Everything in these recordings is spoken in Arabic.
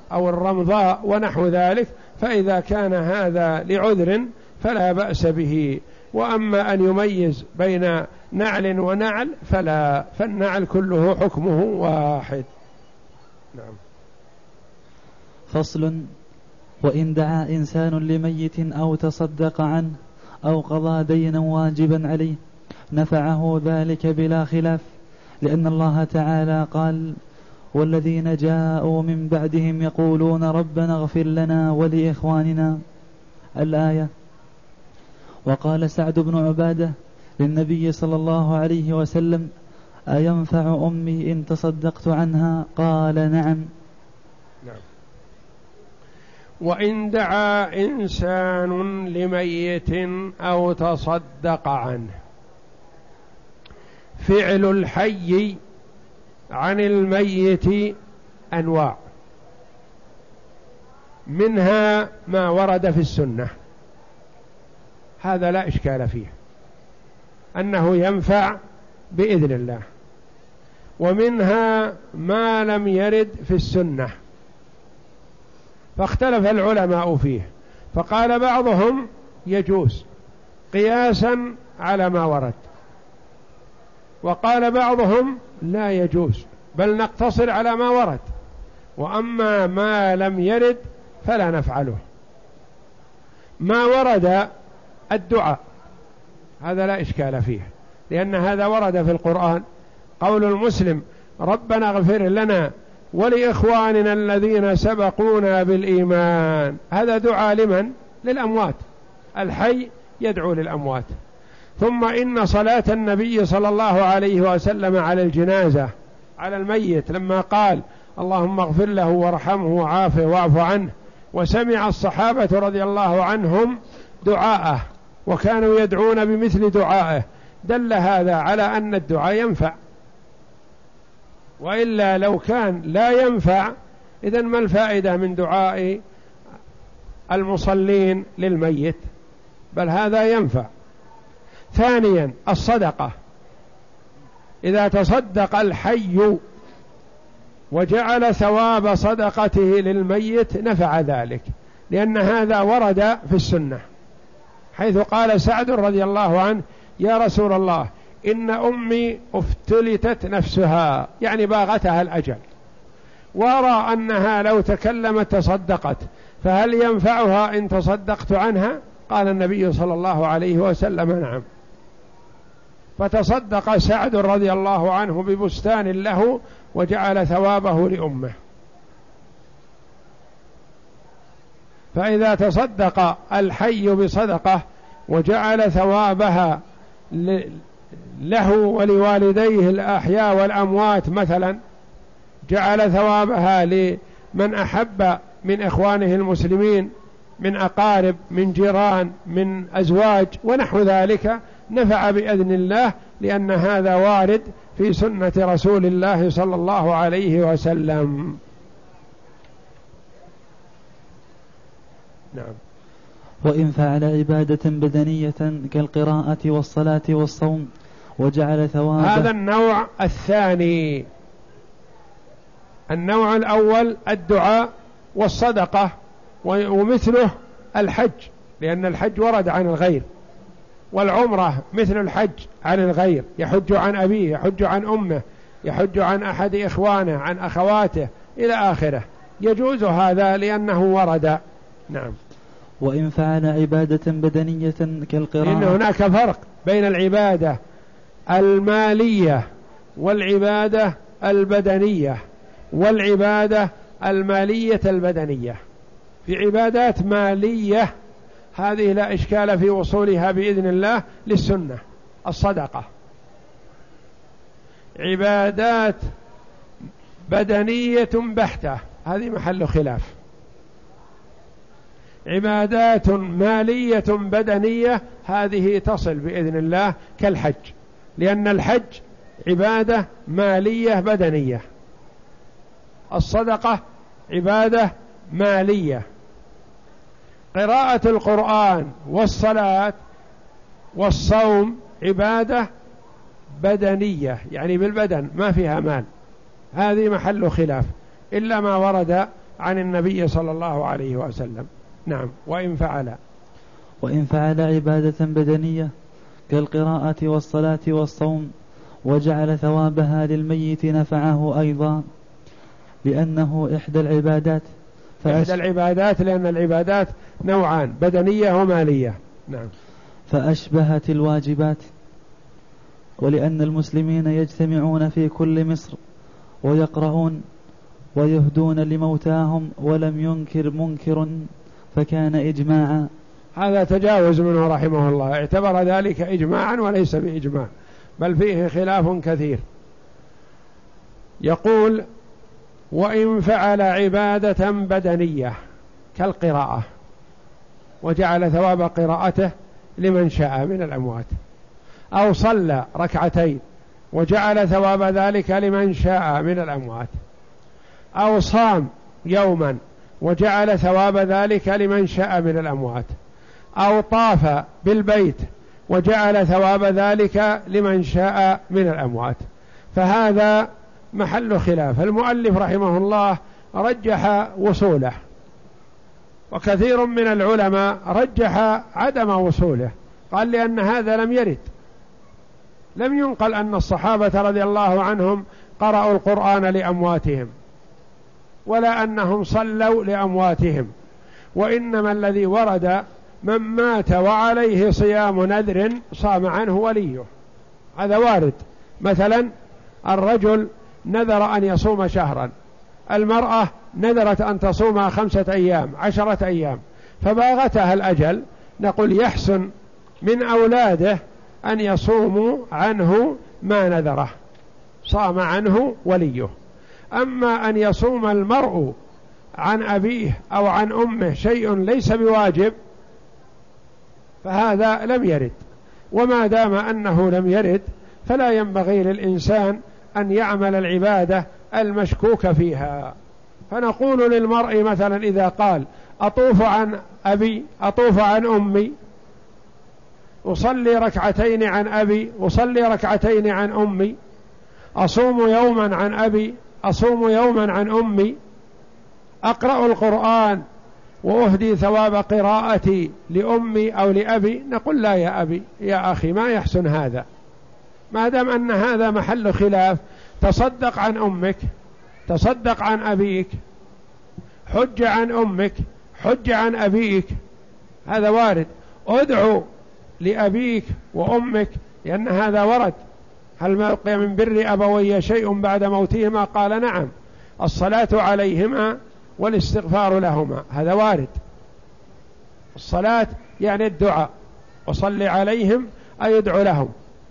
أو الرمضاء ونحو ذلك، فإذا كان هذا لعذر فلا بأس به. وأما أن يميز بين نعل ونعل فلا، فالنعل كله حكمه واحد. نعم. فصل: وإن دعا إنسان لميت أو تصدق عنه أو قضى دينا واجبا عليه نفعه ذلك بلا خلاف، لأن الله تعالى قال: والذين جاءوا من بعدهم يقولون ربنا اغفر لنا ولإخواننا، الآية. وقال سعد بن عبادة للنبي صلى الله عليه وسلم: أينفع أمي إن تصدقت عنها؟ قال: نعم. نعم. وإن دعا إنسان لميت أو تصدق عنه، فعل الحي عن الميت أنواع، منها ما ورد في السنة، هذا لا إشكال فيه أنه ينفع بإذن الله، ومنها ما لم يرد في السنة، فاختلف العلماء فيه، فقال بعضهم يجوز قياسا على ما ورد، وقال بعضهم لا يجوز بل نقتصر على ما ورد، وأما ما لم يرد فلا نفعله. ما ورد الدعاء هذا لا إشكال فيه، لأن هذا ورد في القرآن، قول المسلم: ربنا اغفر لنا ولإخواننا الذين سبقونا بالإيمان، هذا دعاء لمن؟ للأموات، الحي يدعو للأموات. ثم إن صلاة النبي صلى الله عليه وسلم على الجنازة على الميت لما قال: اللهم اغفر له وارحمه وعافه واعف عنه، وسمع الصحابة رضي الله عنهم دعاءه وكانوا يدعون بمثل دعائه، دل هذا على أن الدعاء ينفع، وإلا لو كان لا ينفع إذن ما الفائدة من دعاء المصلين للميت؟ بل هذا ينفع. ثانيا الصدقة، إذا تصدق الحي وجعل ثواب صدقته للميت نفع ذلك، لأن هذا ورد في السنة، حيث قال سعد رضي الله عنه: يا رسول الله إن أمي افتلتت نفسها، يعني باغتها الأجل، وأرى أنها لو تكلمت تصدقت، فهل ينفعها إن تصدقت عنها؟ قال النبي صلى الله عليه وسلم: نعم. فتصدق سعد رضي الله عنه ببستان له وجعل ثوابه لأمه. فإذا تصدق الحي بصدقة وجعل ثوابها له ولوالديه الأحياء والأموات، مثلا جعل ثوابها لمن أحب من إخوانه المسلمين، من أقارب، من جيران، من أزواج ونحو ذلك، نفع بإذن الله، لأن هذا وارد في سنة رسول الله صلى الله عليه وسلم. نعم. وإن فعل عبادة بدنية كالقراءة والصلاة والصوم وجعل ثوابه، هذا النوع الثاني. النوع الأول الدعاء والصدقة، ومثله الحج، لأن الحج ورد عن الغير، والعمرة مثل الحج عن الغير، يحج عن أبيه، يحج عن أمه، يحج عن أحد إخوانه، عن أخواته إلى آخره، يجوز هذا لأنه ورد. نعم. وإن فعل عبادة بدنية كالقراءة، إن هناك فرق بين العبادة المالية والعبادة البدنية والعبادة المالية البدنية. في عبادات مالية هذه لا إشكال في وصولها بإذن الله للسنة، الصدقة. عبادات بدنية بحتة هذه محل خلاف. عبادات مالية بدنية هذه تصل بإذن الله كالحج، لأن الحج عبادة مالية بدنية، الصدقة عبادة مالية. قراءة القرآن والصلاة والصوم عبادة بدنية، يعني بالبدن ما فيها مال، هذه محل خلاف، إلا ما ورد عن النبي صلى الله عليه وسلم. نعم. وإن فعل عبادة بدنية كالقراءة والصلاة والصوم وجعل ثوابها للميت نفعه أيضا، لأنه إحدى العبادات. لأن العبادات نوعان، بدنية ومالية. نعم. فأشبهت الواجبات. ولأن المسلمين يجتمعون في كل مصر ويقرؤون ويهدون لموتاهم ولم ينكر منكر فكان إجماعا. هذا تجاوز منه رحمه الله، اعتبر ذلك إجماعا وليس بإجماع، بل فيه خلاف كثير. يقول: وإن فعل عبادة بدنية كالقراءة وجعل ثواب قراءته لمن شاء من الأموات، أو صلى ركعتين وجعل ثواب ذلك لمن شاء من الأموات، أو صام يوما وجعل ثواب ذلك لمن شاء من الأموات، أو طاف بالبيت وجعل ثواب ذلك لمن شاء من الأموات، فهذا محل خلاف. المؤلف رحمه الله رجح وصوله، وكثير من العلماء رجح عدم وصوله، قال لأن هذا لم يرد، لم ينقل أن الصحابة رضي الله عنهم قرأوا القرآن لأمواتهم ولا أنهم صلوا لأمواتهم، وإنما الذي ورد من مات وعليه صيام نذر صام عنه وليه، هذا وارد. مثلا الرجل نذر أن يصوم شهرا، المرأة نذرت أن تصوم 5 أيام 10 أيام فباغتها الأجل، نقول يحسن من أولاده أن يصوموا عنه ما نذره، صام عنه وليه. أما أن يصوم المرء عن أبيه أو عن أمه شيء ليس بواجب فهذا لم يرد، وما دام أنه لم يرد فلا ينبغي للإنسان أن يعمل العبادة المشكوك فيها. فنقول للمرء مثلا إذا قال: أطوف عن أبي، أطوف عن أمي، أصلي ركعتين عن أبي، أصلي ركعتين عن أمي، أصوم يوما عن أبي، أصوم يوما عن أمي، أقرأ القرآن وأهدي ثواب قراءتي لأمي أو لأبي، نقول: لا يا أبي يا أخي، ما يحسن هذا، ما دام أن هذا محل خلاف. تصدق عن أمك، تصدق عن أبيك، حج عن أمك، حج عن أبيك، هذا وارد. ادعو لأبيك وأمك لأن هذا ورد. هل ما بقي من بر أبوي شيء بعد موتهما؟ قال: نعم، الصلاة عليهما والاستغفار لهما، هذا وارد. الصلاة يعني الدعاء، وصل عليهم أي ادعو لهم.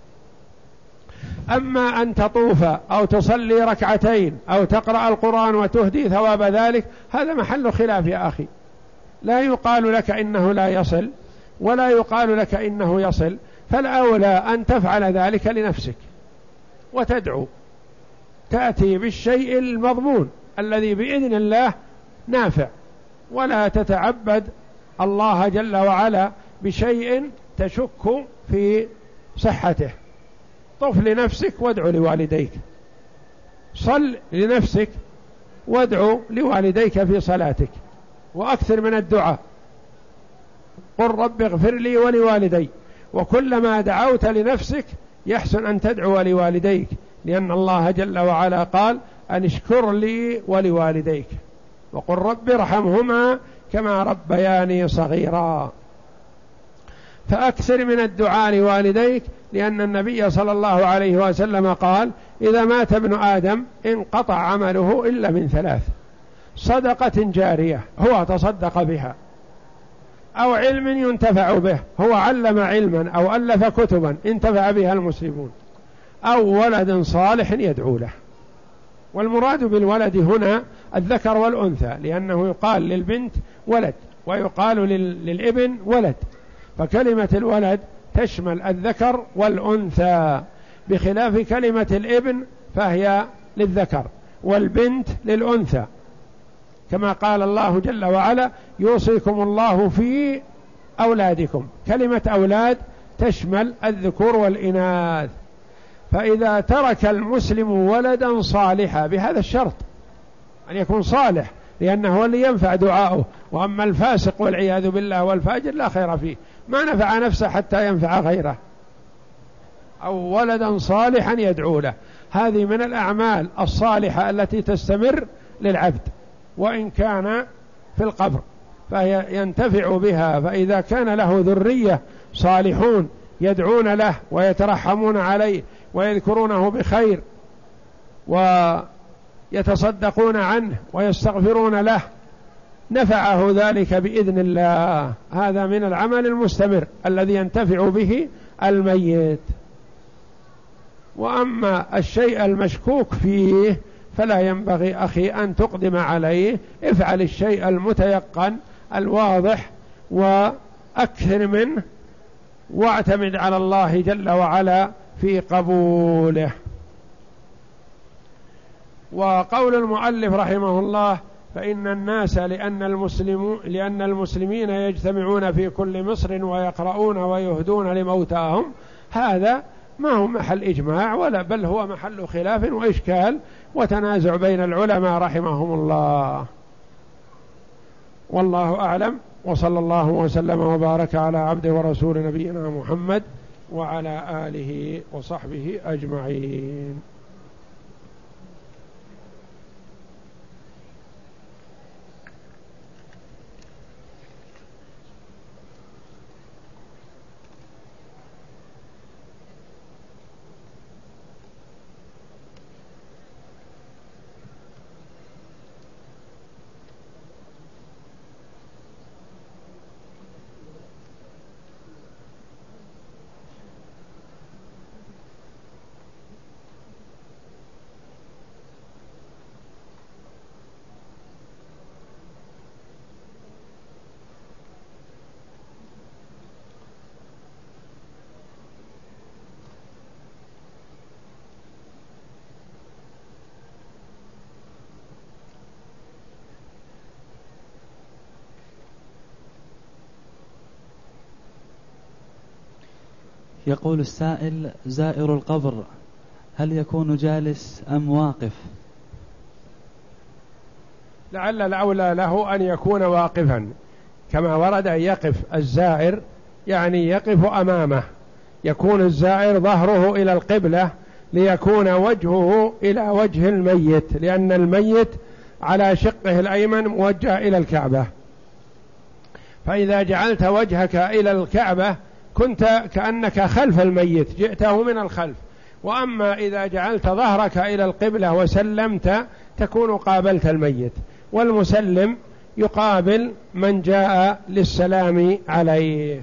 أما أن تطوف أو تصلي ركعتين أو تقرأ القرآن وتهدي ثواب ذلك، هذا محل خلاف يا أخي، لا يقال لك إنه لا يصل ولا يقال لك إنه يصل، فالأولى أن تفعل ذلك لنفسك وتدعو، تأتي بالشيء المضمون الذي بإذن الله نافع، ولا تتعبد الله جل وعلا بشيء تشك في صحته. طف لنفسك وادعو لوالديك، صل لنفسك وادعو لوالديك في صلاتك، وأكثر من الدعاء، قل رب اغفر لي ولوالدي. وكلما دعوت لنفسك يحسن أن تدعو لوالديك، لأن الله جل وعلا قال: أن اشكر لي ولوالديك وقل رب ارحمهما كما ربياني صغيرا. فأكثر من الدعاء لوالديك، لأن النبي صلى الله عليه وسلم قال: إذا مات ابن آدم انقطع عمله إلا من 3: صدقة جارية هو تصدق بها، أو علم ينتفع به، هو علم علما أو ألف كتبا انتفع بها المسلمون، أو ولد صالح يدعو له. والمراد بالولد هنا الذكر والأنثى، لأنه يقال للبنت ولد ويقال للابن ولد، فكلمة الولد تشمل الذكر والأنثى، بخلاف كلمة الابن فهي للذكر والبنت للأنثى، كما قال الله جل وعلا: يوصيكم الله في أولادكم. كلمة أولاد تشمل الذكور والإناث. فإذا ترك المسلم ولدا صالحا، بهذا الشرط أن يكون صالح، لأنه هو اللي ينفع دعاؤه. وأما الفاسق والعياذ بالله والفاجر لا خير فيه، ما نفع نفسه حتى ينفع غيره، أو ولدا صالحا يدعو له. هذه من الأعمال الصالحة التي تستمر للعبد وإن كان في القبر، فهي ينتفع بها. فإذا كان له ذرية صالحون يدعون له ويترحمون عليه ويذكرونه بخير ويتصدقون عنه ويستغفرون له، نفعه ذلك بإذن الله. هذا من العمل المستمر الذي ينتفع به الميت. وأما الشيء المشكوك فيه فلا ينبغي أخي أن تقدم عليه، افعل الشيء المتيقن الواضح وأكثر منه، واعتمد على الله جل وعلا في قبوله. وقول المؤلف رحمه الله: فإن الناس لأن المسلمين يجتمعون في كل مصر ويقرؤون ويهدون لموتاهم، هذا ما هو محل إجماع ولا بل هو محل خلاف وإشكال وتنازع بين العلماء رحمهم الله. والله أعلم، وصلى الله وسلم وبارك على عبده ورسول نبينا محمد وعلى آله وصحبه أجمعين. يقول السائل: زائر القبر هل يكون جالس أم واقف؟ لعل الأولى له أن يكون واقفا، كما ورد أن يقف الزائر، يعني يقف أمامه، يكون الزائر ظهره إلى القبلة ليكون وجهه إلى وجه الميت، لأن الميت على شقه الأيمن موجه إلى الكعبة، فإذا جعلت وجهك إلى الكعبة كنت كأنك خلف الميت، جئته من الخلف. وأما إذا جعلت ظهرك إلى القبلة وسلمت تكون قابلت الميت، والمسلم يقابل من جاء للسلام عليه.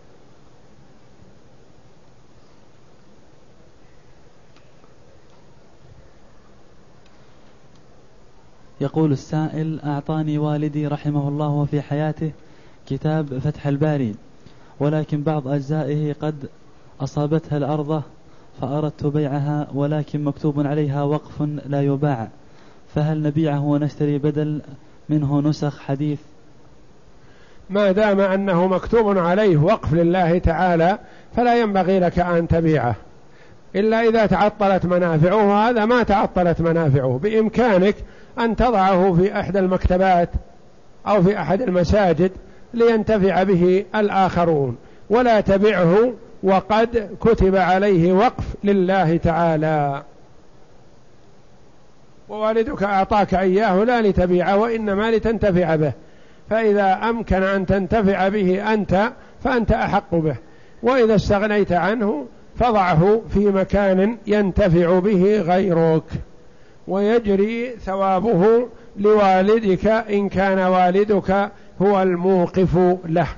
يقول السائل: أعطاني والدي رحمه الله في حياته كتاب فتح الباري، ولكن بعض أجزائه قد أصابتها الأرض فأردت بيعها، ولكن مكتوب عليها وقف لا يباع، فهل نبيعه ونشتري بدل منه نسخ حديث؟ ما دام أنه مكتوب عليه وقف لله تعالى فلا ينبغي لك أن تبيعه إلا إذا تعطلت منافعه، وهذا ما تعطلت منافعه، بإمكانك أن تضعه في أحد المكتبات أو في أحد المساجد لينتفع به الآخرون، ولا تبعه وقد كتب عليه وقف لله تعالى. ووالدك أعطاك إياه لا لتبيعه وإنما لتنتفع به، فإذا أمكن أن تنتفع به أنت فأنت أحق به، وإذا استغنيت عنه فضعه في مكان ينتفع به غيرك، ويجري ثوابه لوالدك إن كان والدك هو الموقف له.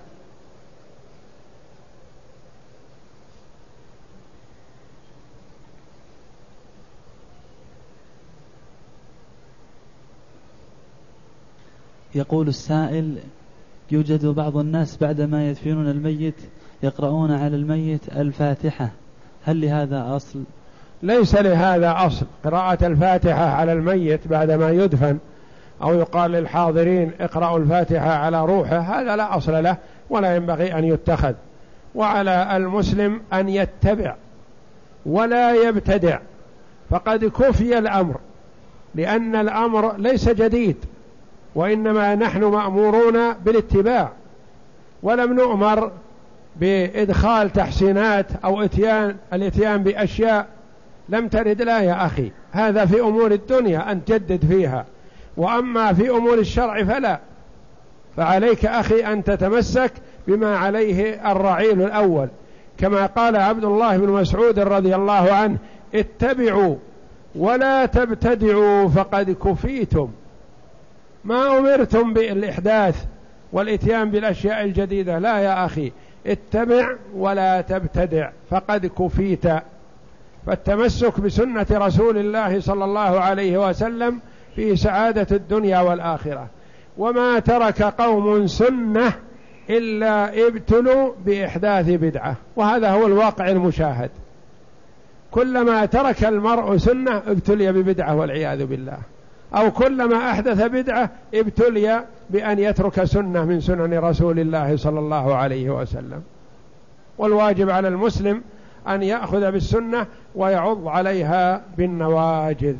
يقول السائل: يوجد بعض الناس بعدما يدفنون الميت يقرؤون على الميت الفاتحة، هل لهذا أصل؟ ليس لهذا أصل، قراءة الفاتحة على الميت بعدما يدفن أو يقال للحاضرين اقرأوا الفاتحة على روحه، هذا لا أصل له ولا ينبغي أن يتخذ. وعلى المسلم أن يتبع ولا يبتدع، فقد كفي الأمر، لأن الأمر ليس جديد، وإنما نحن مأمورون بالاتباع، ولم نؤمر بإدخال تحسينات أو الاتيان بأشياء لم ترد. لا يا أخي، هذا في أمور الدنيا أن تجدد فيها، وأما في أمور الشرع فلا. فعليك أخي أن تتمسك بما عليه الرعيل الأول، كما قال عبد الله بن مسعود رضي الله عنه: اتبعوا ولا تبتدعوا فقد كفيتم. ما أمرتم بالإحداث والإتيان بالأشياء الجديدة، لا يا أخي، اتبع ولا تبتدع فقد كفيت. فالتمسك بسنة رسول الله صلى الله عليه وسلم في سعادة الدنيا والآخرة. وما ترك قوم سنة إلا ابتلوا بإحداث بدعة، وهذا هو الواقع المشاهد. كلما ترك المرء سنة ابتلي ببدعة والعياذ بالله، أو كلما أحدث بدعة ابتلي بأن يترك سنة من سنن رسول الله صلى الله عليه وسلم. والواجب على المسلم أن يأخذ بالسنة ويعض عليها بالنواجذ.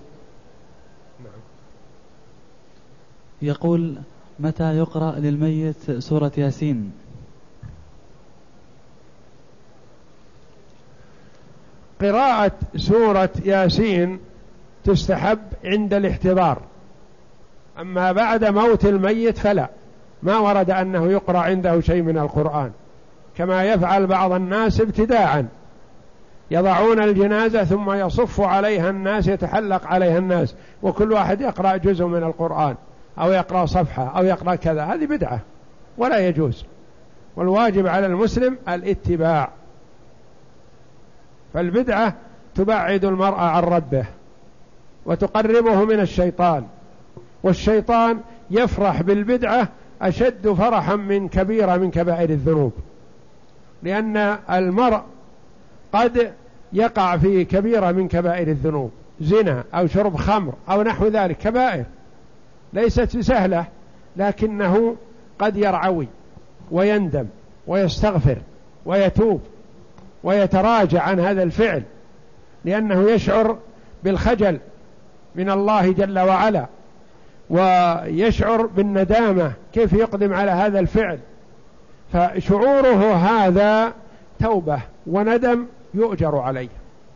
يقول: متى يقرأ للميت سورة ياسين؟ قراءة سورة ياسين تستحب عند الاحتضار، أما بعد موت الميت فلا، ما ورد أنه يقرأ عنده شيء من القرآن، كما يفعل بعض الناس ابتداعا، يضعون الجنازة ثم يصف عليها الناس، يتحلق عليها الناس، وكل واحد يقرأ جزء من القرآن أو يقرأ صفحة أو يقرأ كذا. هذه بدعة ولا يجوز، والواجب على المسلم الاتباع. فالبدعة تبعد المرء عن ربه وتقربه من الشيطان، والشيطان يفرح بالبدعة أشد فرحا من كبيرة من كبائر الذنوب، لأن المرء قد يقع في كبيرة من كبائر الذنوب، زنا أو شرب خمر أو نحو ذلك، كبائر ليست سهلة، لكنه قد يرعوي ويندم ويستغفر ويتوب ويتراجع عن هذا الفعل، لأنه يشعر بالخجل من الله جل وعلا، ويشعر بالندامة كيف يقدم على هذا الفعل، فشعوره هذا توبة وندم يؤجر عليه.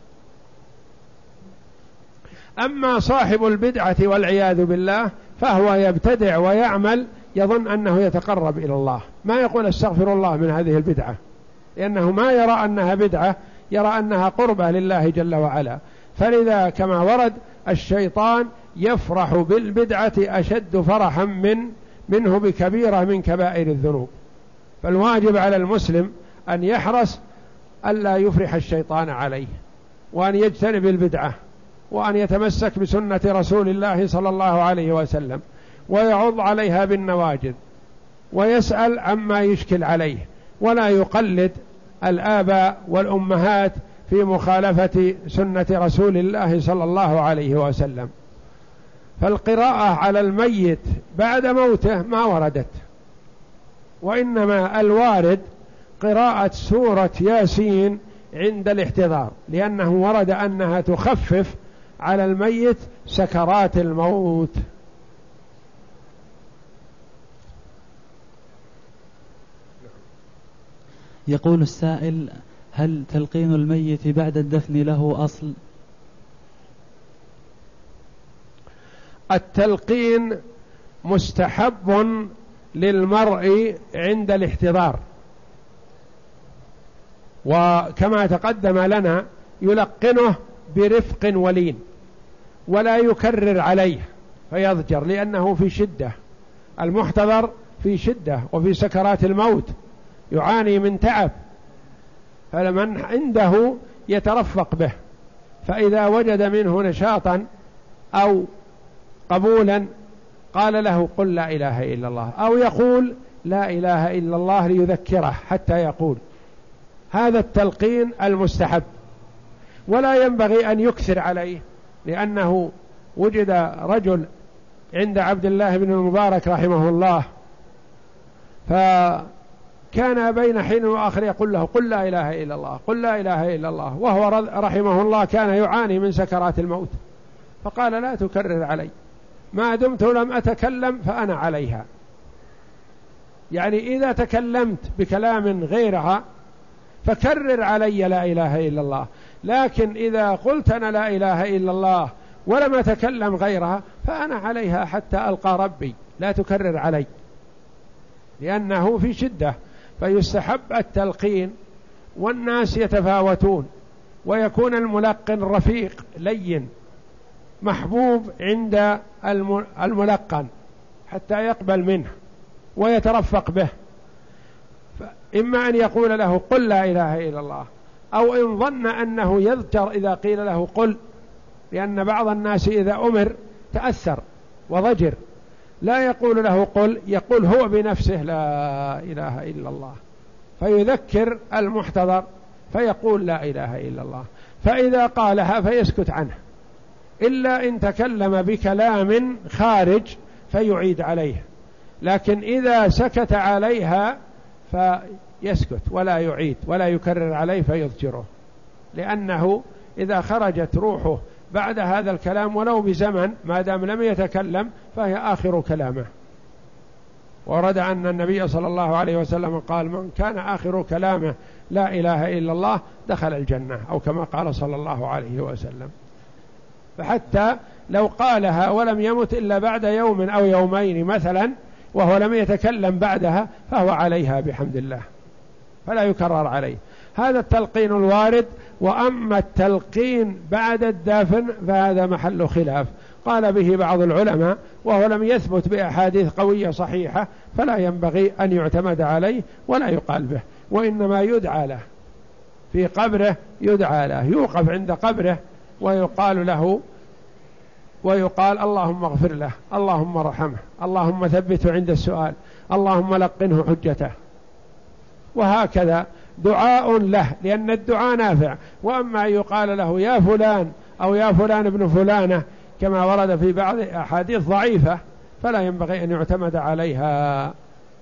أما صاحب البدعة والعياذ بالله فهو يبتدع ويعمل يظن أنه يتقرب إلى الله، ما يقول استغفر الله من هذه البدعة، لأنه ما يرى أنها بدعة، يرى أنها قربة لله جل وعلا. فلذا كما ورد الشيطان يفرح بالبدعة أشد فرحا منه بكبيرة من كبائر الذنوب. فالواجب على المسلم أن يحرص ألا يفرح الشيطان عليه، وأن يجتنب البدعة، وأن يتمسك بسنة رسول الله صلى الله عليه وسلم، ويعض عليها بالنواجذ، ويسأل عما يشكل عليه، ولا يقلد الآباء والأمهات في مخالفة سنة رسول الله صلى الله عليه وسلم. فالقراءة على الميت بعد موته ما وردت، وإنما الوارد قراءة سورة ياسين عند الاحتضار، لأنه ورد أنها تخفف على الميت سكرات الموت. يقول السائل: هل تلقين الميت بعد الدفن له أصل؟ التلقين مستحب للمرء عند الاحتضار، وكما تقدم لنا يلقنه برفق ولين، ولا يكرر عليه فيضجر، لأنه في شدة، المحتضر في شدة وفي سكرات الموت، يعاني من تعب، فمن عنده يترفق به، فإذا وجد منه نشاطا أو قبولا قال له قل لا إله إلا الله، أو يقول لا إله إلا الله ليذكره حتى يقول. هذا التلقين المستحب، ولا ينبغي أن يكثر عليه، لأنه وجد رجل عند عبد الله بن المبارك رحمه الله، فكان بين حين وآخر يقول له قل لا إله إلا الله، قل لا إله إلا الله، وهو رحمه الله كان يعاني من سكرات الموت، فقال لا تكرر علي، ما دمت لم أتكلم فأنا عليها. يعني إذا تكلمت بكلام غيرها فكرر علي لا إله إلا الله، لكن إذا قلت أنا لا إله إلا الله ولم أتكلم غيرها فأنا عليها حتى ألقى ربي، لا تكرر علي، لأنه في شدة. فيستحب التلقين، والناس يتفاوتون، ويكون الملقن رفيق لين محبوب عند الملقن حتى يقبل منه ويترفق به. إما أن يقول له قل لا إله إلا الله، أو إن ظن أنه يذكر إذا قيل له قل، لأن بعض الناس إذا أمر تأثر وضجر، لا يقول له قل، يقول هو بنفسه لا إله إلا الله، فيذكر المحتضر فيقول لا إله إلا الله. فإذا قالها فيسكت عنه، إلا إن تكلم بكلام خارج فيعيد عليه، لكن إذا سكت عليها فيسكت ولا يعيد ولا يكرر عليه فيضجره، لأنه إذا خرجت روحه بعد هذا الكلام ولو بزمن ما دام لم يتكلم فهي آخر كلامه. ورد أن النبي صلى الله عليه وسلم قال من كان آخر كلامه لا إله إلا الله دخل الجنة، أو كما قال صلى الله عليه وسلم. فحتى لو قالها ولم يمت إلا بعد يوم أو يومين مثلا وهو لم يتكلم بعدها فهو عليها بحمد الله، فلا يكرر عليه. هذا التلقين الوارد. وأما التلقين بعد الدفن فهذا محل خلاف، قال به بعض العلماء وهو لم يثبت بأحاديث قوية صحيحة، فلا ينبغي أن يعتمد عليه ولا يقال به، وإنما يدعى له في قبره، يدعى له، يوقف عند قبره ويقال له، ويقال اللهم اغفر له، اللهم ارحمه، اللهم ثبته عند السؤال، اللهم لقنه حجته، وهكذا دعاء له، لأن الدعاء نافع. وأما يقال له يا فلان أو يا فلان ابن فلانة كما ورد في بعض أحاديث ضعيفة فلا ينبغي أن يعتمد عليها.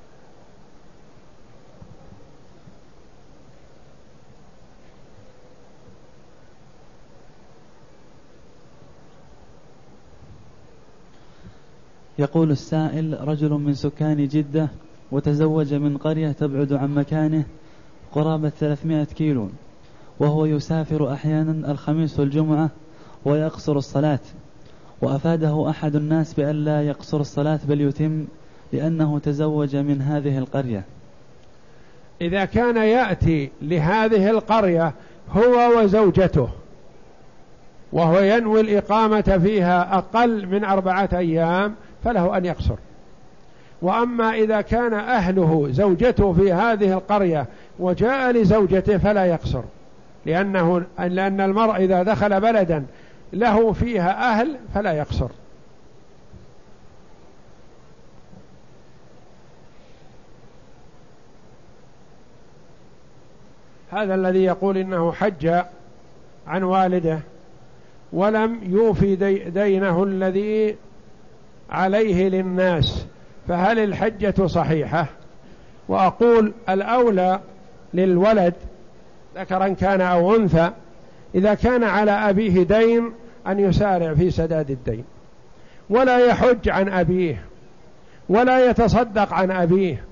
يقول السائل: رجل من سكان جدة وتزوج من قرية تبعد عن مكانه قرابة 300 كيلو، وهو يسافر أحيانا الخميس والجمعة ويقصر الصلاة، وأفاده أحد الناس بأن لا يقصر الصلاة بل يتم، لأنه تزوج من هذه القرية. إذا كان يأتي لهذه القرية هو وزوجته وهو ينوي الإقامة فيها أقل من 4 أيام فله أن يقصر. وأما إذا كان أهله زوجته في هذه القرية وجاء لزوجته فلا يقصر، لأن المرء إذا دخل بلدا له فيها أهل فلا يقصر. هذا الذي يقول إنه حج عن والده ولم يوفي دينه الذي عليه للناس، فهل الحجة صحيحة؟ وأقول الأولى للولد ذكرا كان أو أنثى إذا كان على أبيه دين أن يسارع في سداد الدين، ولا يحج عن أبيه ولا يتصدق عن أبيه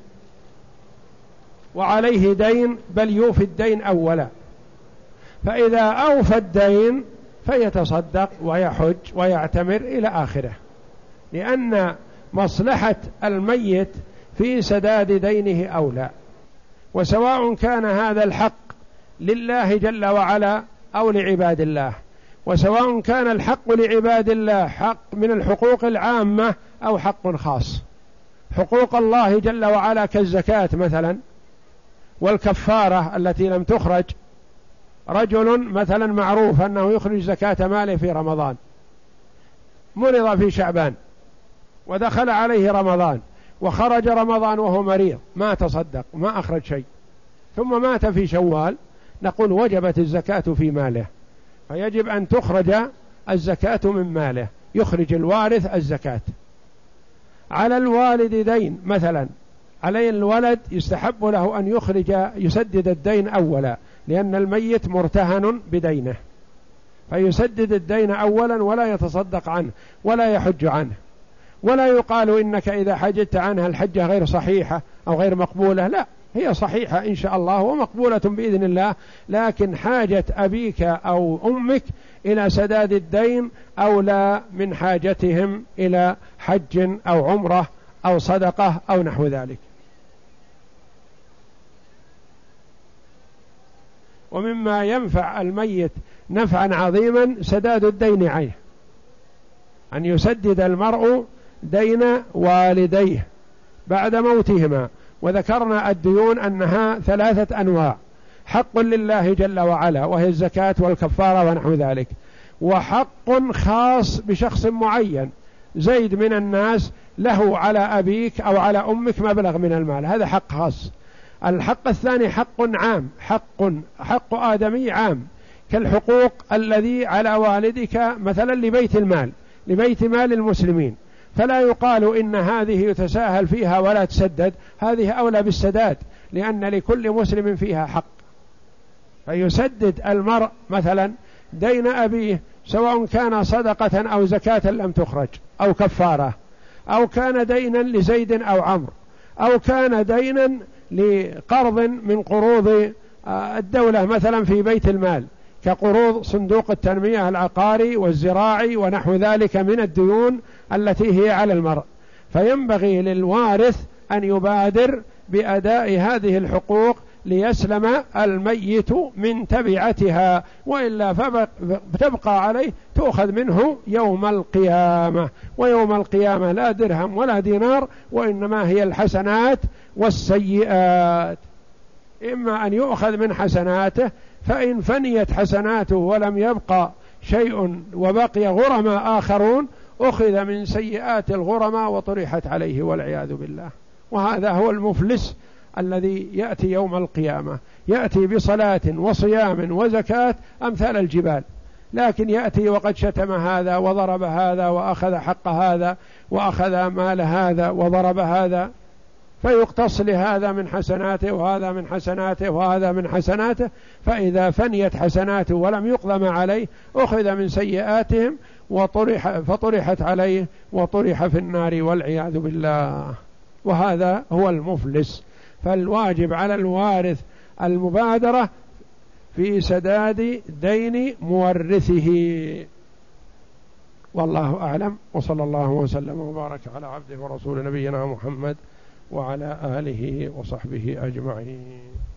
وعليه دين، بل يوفي الدين أولا، فإذا أوفى الدين فيتصدق ويحج ويعتمر إلى آخره، لأن مصلحة الميت في سداد دينه أولى. وسواء كان هذا الحق لله جل وعلا أو لعباد الله، وسواء كان الحق لعباد الله حق من الحقوق العامة أو حق خاص. حقوق الله جل وعلا كالزكاة مثلا، والكفارة التي لم تخرج. رجل مثلا معروف أنه يخرج زكاة ماله في رمضان، مرض في شعبان ودخل عليه رمضان وخرج رمضان وهو مريض، ما تصدق ما أخرج شيء، ثم مات في شوال، نقول وجبت الزكاة في ماله، فيجب أن تخرج الزكاة من ماله، يخرج الوارث الزكاة. على الوالد دين مثلا، عليه الولد يستحب له أن يسدد الدين أولا، لأن الميت مرتهن بدينه، فيسدد الدين أولا ولا يتصدق عنه ولا يحج عنه. ولا يقال إنك إذا حجت عنها الحجة غير صحيحة أو غير مقبولة، لا، هي صحيحة إن شاء الله ومقبولة بإذن الله، لكن حاجة أبيك أو أمك إلى سداد الدين أولى من حاجتهم إلى حج أو عمرة أو صدقة أو نحو ذلك. ومما ينفع الميت نفعا عظيما سداد الدين عنه، أن يسدد المرء دين والديه بعد موتهما. وذكرنا الديون أنها 3 أنواع: حق لله جل وعلا وهي الزكاة والكفارة ونحو ذلك، وحق خاص بشخص معين، زيد من الناس له على أبيك أو على أمك مبلغ من المال، هذا حق خاص. الحق الثاني حق عام، حق آدمي عام، كالحقوق الذي على والدك مثلا لبيت مال المسلمين، فلا يقال إن هذه يتساهل فيها ولا تسدد، هذه أولى بالسداد لأن لكل مسلم فيها حق. فيسدد المرء مثلا دين أبيه سواء كان صدقة أو زكاة لم تخرج أو كفارة، أو كان دينا لزيد أو عمرو، أو كان دينا لقرض من قروض الدولة مثلا في بيت المال، كقروض صندوق التنمية العقاري والزراعي ونحو ذلك من الديون التي هي على المرء. فينبغي للوارث أن يبادر بأداء هذه الحقوق ليسلم الميت من تبعتها، وإلا فتبقى عليه تؤخذ منه يوم القيامة، ويوم القيامة لا درهم ولا دينار، وإنما هي الحسنات والسيئات. إما أن يؤخذ من حسناته، فإن فنيت حسناته ولم يبقى شيء وبقي غرماء آخرون أخذ من سيئات الغرماء وطرحت عليه والعياذ بالله. وهذا هو المفلس الذي يأتي يوم القيامة، يأتي بصلاة وصيام وزكاة أمثال الجبال، لكن يأتي وقد شتم هذا وضرب هذا وأخذ حق هذا وأخذ مال هذا وضرب هذا، فيقتص لهذا من حسناته وهذا من حسناته وهذا من حسناته، فإذا فنيت حسناته ولم يقضم عليه أخذ من سيئاتهم فطرحت عليه وطرح في النار والعياذ بالله. وهذا هو المفلس. فالواجب على الوارث المبادرة في سداد دين مورثه. والله أعلم، وصلى الله وسلم وبارك على عبده ورسول نبينا محمد وعلى آله وصحبه أجمعين.